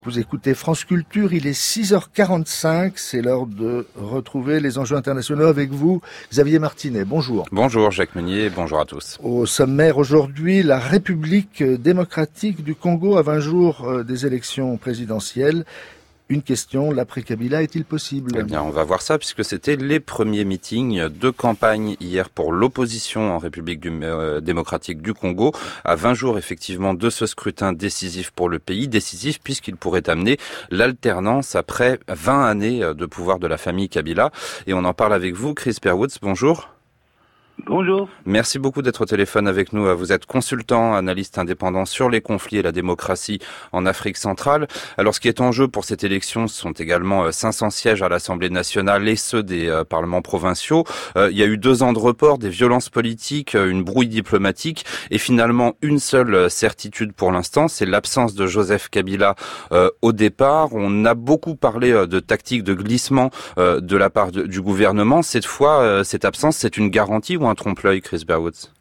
Vous écoutez France Culture, il est 6h45, c'est l'heure de retrouver les enjeux internationaux avec vous, Xavier Martinet. Bonjour. Bonjour Jacques Meunier, bonjour à tous. Au sommaire aujourd'hui, la République démocratique du Congo à 20 jours des élections présidentielles. Une question, l'après-Kabila est-il possible ? Eh bien, on va voir ça puisque c'était les premiers meetings de campagne hier pour l'opposition en République démocratique du Congo, à 20 jours effectivement de ce scrutin décisif pour le pays, décisif puisqu'il pourrait amener l'alternance après 20 années de pouvoir de la famille Kabila. Et on en parle avec vous, Chris Perwoods, bonjour. Bonjour. Merci beaucoup d'être au téléphone avec nous. Vous êtes consultant, analyste indépendant sur les conflits et la démocratie en Afrique centrale. Alors, ce qui est en jeu pour cette élection, ce sont également 500 sièges à l'Assemblée nationale et ceux des parlements provinciaux. Il y a eu 2 ans de report, des violences politiques, une brouille diplomatique et finalement une seule certitude pour l'instant, c'est l'absence de Joseph Kabila au départ. On a beaucoup parlé de tactique de glissement de la part du gouvernement. Cette fois, cette absence, c'est une garantie ou un trompe-l'œil, Chris Perwoods?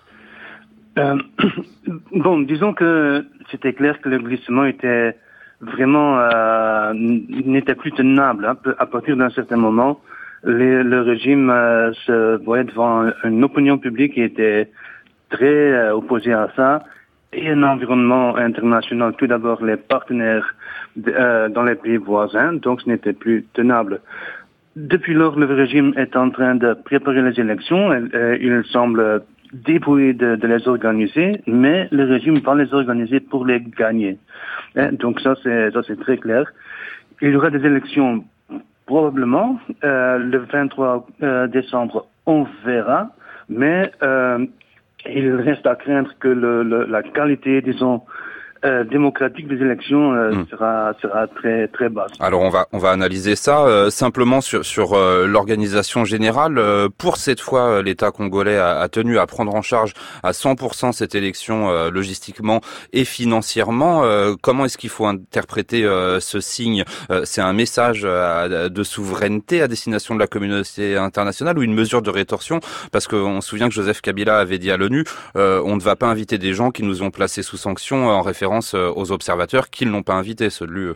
Bon, disons que c'était clair que le glissement était vraiment n'était plus tenable. Hein. À partir d'un certain moment, le régime se voyait devant une opinion publique qui était très opposée à ça et un environnement international. Tout d'abord, les partenaires dans les pays voisins, donc ce n'était plus tenable. Depuis lors, le régime est en train de préparer les élections. Il semble débrouiller de les organiser, mais le régime va les organiser pour les gagner. Donc ça c'est très clair. Il y aura des élections probablement le 23 décembre. On verra, mais il reste à craindre que la qualité, disons, démocratique des élections sera très très basse. Alors on va analyser ça simplement sur l'organisation générale. Pour cette fois, l'État congolais a tenu à prendre en charge à 100% cette élection logistiquement et financièrement. Comment est-ce qu'il faut interpréter ce signe? C'est un message de souveraineté à destination de la communauté internationale ou une mesure de rétorsion? Parce qu'on se souvient que Joseph Kabila avait dit à l'ONU on ne va pas inviter des gens qui nous ont placés sous sanction en référence aux observateurs qu'ils n'ont pas invités, ceux de l'UE.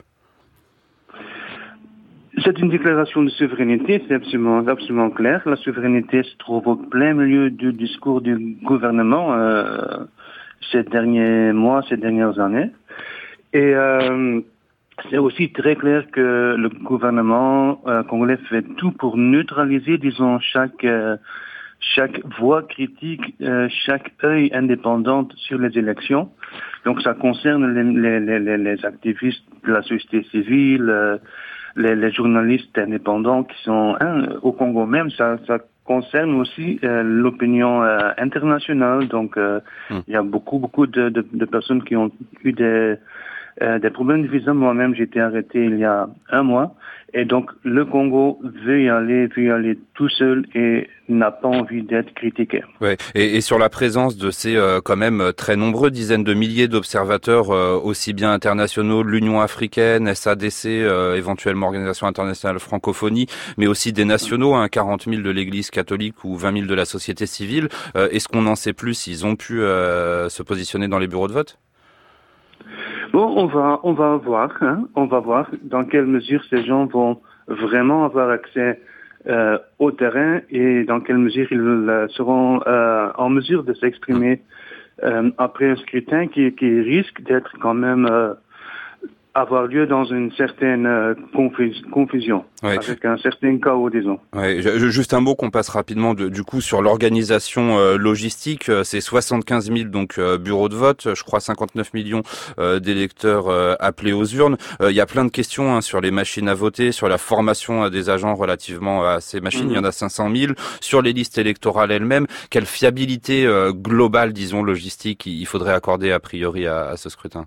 C'est une déclaration de souveraineté, c'est absolument clair. La souveraineté se trouve au plein milieu du discours du gouvernement ces derniers mois, ces dernières années. Et c'est aussi très clair que le gouvernement congolais fait tout pour neutraliser, disons, chaque voix critique, chaque œil indépendant sur les élections. Donc ça concerne les activistes de la société civile, les journalistes indépendants qui sont au Congo même. Ça concerne aussi l'opinion internationale. Donc il y a beaucoup de personnes qui ont eu des problèmes de visa. Moi-même, j'ai été arrêté il y a 1 mois. Et donc, le Congo veut y aller tout seul et n'a pas envie d'être critiqué. Ouais. Et sur la présence de ces quand même très nombreux dizaines de milliers d'observateurs, aussi bien internationaux, l'Union africaine, SADC, éventuellement Organisation internationale francophonie, mais aussi des nationaux, 40 000 de l'Église catholique ou 20 000 de la société civile. Est-ce qu'on en sait plus? Ils ont pu se positionner dans les bureaux de vote? Bon, on va voir dans quelle mesure ces gens vont vraiment avoir accès au terrain et dans quelle mesure ils seront en mesure de s'exprimer après un scrutin qui risque d'être quand même avoir lieu dans une certaine confusion, ouais. Avec un certain chaos, disons. Ouais, juste un mot qu'on passe rapidement du coup sur l'organisation logistique. C'est 75 000 donc bureaux de vote, je crois 59 millions d'électeurs appelés aux urnes. Il y a plein de questions sur les machines à voter, sur la formation des agents relativement à ces machines. Il y en a 500 000 sur les listes électorales elles-mêmes. Quelle fiabilité globale, disons logistique, il faudrait accorder a priori à ce scrutin?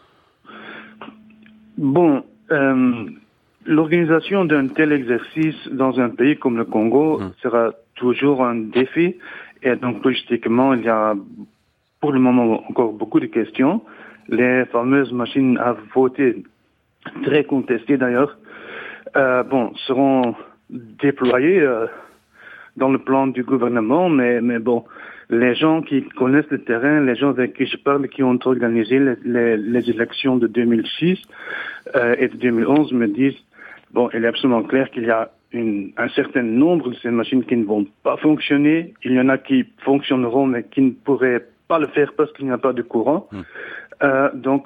Bon, l'organisation d'un tel exercice dans un pays comme le Congo sera toujours un défi. Et donc, logistiquement, il y a pour le moment encore beaucoup de questions. Les fameuses machines à voter, très contestées d'ailleurs, seront déployées dans le plan du gouvernement, mais bon, les gens qui connaissent le terrain, les gens avec qui je parle, qui ont organisé les élections de 2006 et de 2011 me disent, bon, il est absolument clair qu'il y a un certain nombre de ces machines qui ne vont pas fonctionner. Il y en a qui fonctionneront, mais qui ne pourraient pas le faire parce qu'il n'y a pas de courant. Donc,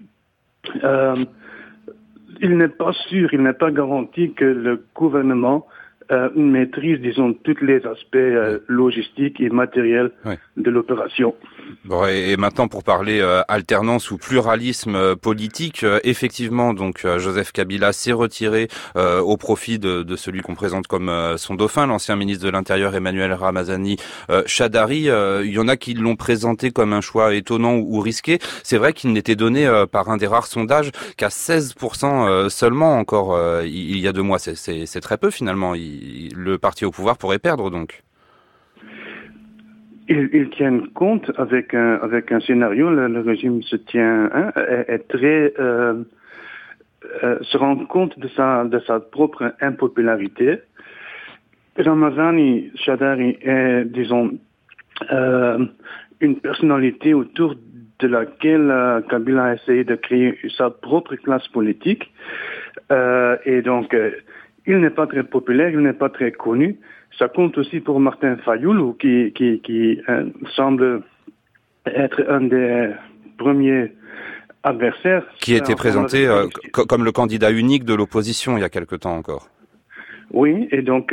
il n'est pas sûr, il n'est pas garanti que le gouvernement maîtrise, disons, tous les aspects logistiques et matériels de l'opération. Bon, et maintenant pour parler alternance ou pluralisme politique, effectivement, donc Joseph Kabila s'est retiré au profit de celui qu'on présente comme son dauphin, l'ancien ministre de l'Intérieur Emmanuel Ramazani Shadari. Il y en a qui l'ont présenté comme un choix étonnant ou risqué. C'est vrai qu'il n'était donné par un des rares sondages qu'à 16% seulement encore il y a 2 mois. C'est très peu finalement. Le parti au pouvoir pourrait perdre donc. Ils tiennent compte avec un scénario. Le régime se tient est très se rend compte de sa propre impopularité. Ramazani Shadari est, disons, une personnalité autour de laquelle Kabila a essayé de créer sa propre classe politique. Et donc, il n'est pas très populaire, il n'est pas très connu. Ça compte aussi pour Martin Fayoulou, qui semble être un des premiers adversaires. Qui était présenté comme le candidat unique de l'opposition il y a quelque temps encore. Oui, et donc,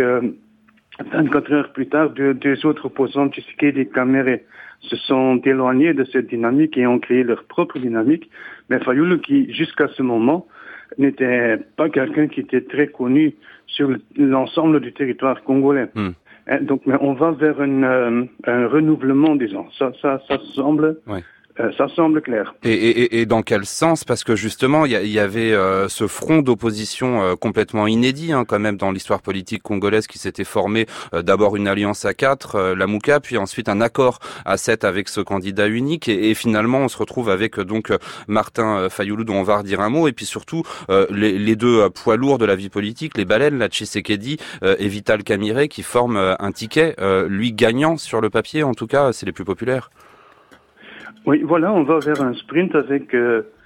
24 heures plus tard, deux autres opposants, Tshisekedi et Kamere, se sont éloignés de cette dynamique et ont créé leur propre dynamique. Mais Fayoulou, qui jusqu'à ce moment n'était pas quelqu'un qui était très connu sur l'ensemble du territoire congolais. Donc, mais on va vers un renouvellement, disons. Ça semble... Ouais. Ça semble clair. Et dans quel sens? Parce que justement, il y avait ce front d'opposition complètement inédit, quand même, dans l'histoire politique congolaise qui s'était formé. D'abord une alliance à 4, la Mouka, puis ensuite un accord à 7 avec ce candidat unique. Et finalement, on se retrouve avec donc Martin Fayoulou, dont on va redire un mot, et puis surtout les deux poids lourds de la vie politique, les baleines, la Tshisekedi et Vital Kamerhe, qui forment un ticket, lui gagnant sur le papier, en tout cas, c'est les plus populaires. Oui, voilà, on va vers un sprint avec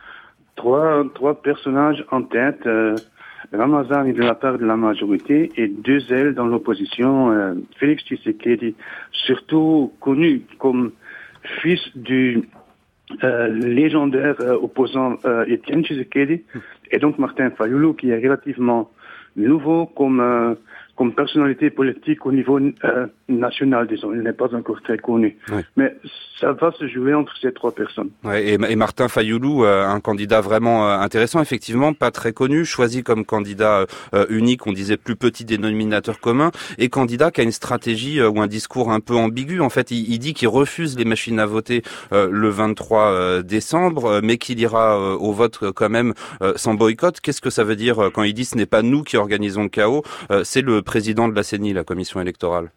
trois personnages en tête. Ramazani de la part de la majorité et 2 ailes dans l'opposition. Félix Tshisekedi, surtout connu comme fils du légendaire opposant Étienne Tshisekedi, et donc Martin Fayoulou, qui est relativement nouveau comme personnalité politique au niveau national, disons. Il n'est pas encore très connu. Oui. Mais ça va se jouer entre ces 3 personnes. Ouais, et Martin Fayoulou, un candidat vraiment intéressant, effectivement, pas très connu, choisi comme candidat unique, on disait plus petit dénominateur commun, et candidat qui a une stratégie ou un discours un peu ambigu. En fait, il dit qu'il refuse les machines à voter le 23 décembre, mais qu'il ira au vote quand même sans boycott. Qu'est-ce que ça veut dire quand il dit « ce n'est pas nous qui organisons le chaos », c'est le président de la CENI, la commission électorale?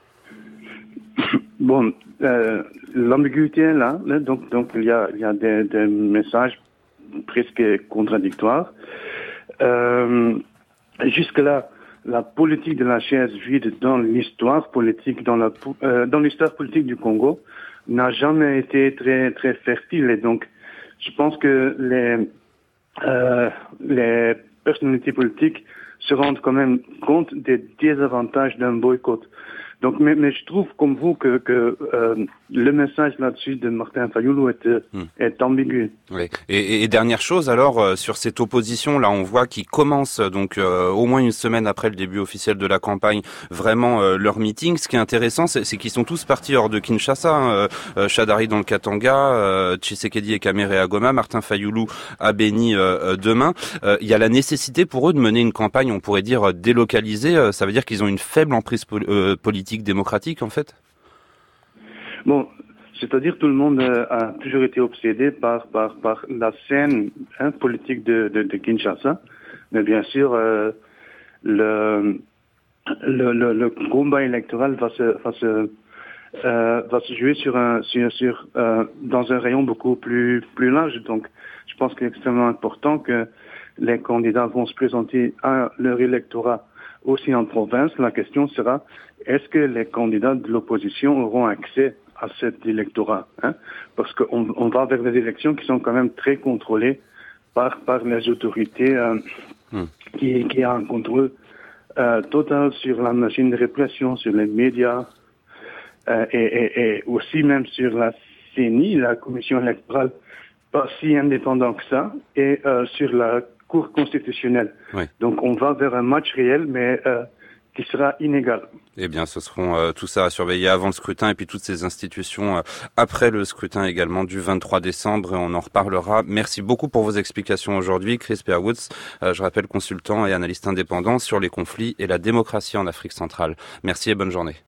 Bon, l'ambiguïté est là. Donc il y a des messages presque contradictoires. Jusque-là, la politique de la chaise vide dans l'histoire politique, dans l'histoire politique du Congo, n'a jamais été très très fertile. Et donc, je pense que les personnalités politiques se rendent quand même compte des désavantages d'un boycott. Donc, mais je trouve comme vous que le message là-dessus de Martin Fayoulou est ambigu. Oui. Et dernière chose alors sur cette opposition là, on voit qu'ils commencent donc au moins une semaine après le début officiel de la campagne vraiment leur meeting. Ce qui est intéressant, c'est qu'ils sont tous partis hors de Kinshasa. Shadari dans le Katanga, Tshisekedi et Kamerhe à Goma, Martin Fayoulou à Beni demain. Il y a la nécessité pour eux de mener une campagne, on pourrait dire délocalisée. Ça veut dire qu'ils ont une faible emprise politique démocratique en fait. Bon, c'est-à-dire tout le monde a toujours été obsédé par la scène politique de Kinshasa, mais bien sûr le combat électoral va se jouer dans un rayon beaucoup plus large. Donc, je pense qu'il est extrêmement important que les candidats vont se présenter à leur électorat aussi en province, la question sera, est-ce que les candidats de l'opposition auront accès à cet électorat, hein? Parce qu'on va vers des élections qui sont quand même très contrôlées par les autorités qui a un contrôle total sur la machine de répression, sur les médias et aussi même sur la CENI, la commission électorale, pas si indépendant que ça, et sur la Cour constitutionnelle. Oui. Donc on va vers un match réel, mais qui sera inégal. Eh bien, ce seront tout ça à surveiller avant le scrutin et puis toutes ces institutions après le scrutin également du 23 décembre. Et on en reparlera. Merci beaucoup pour vos explications aujourd'hui. Chris Perwoods, je rappelle, consultant et analyste indépendant sur les conflits et la démocratie en Afrique centrale. Merci et bonne journée.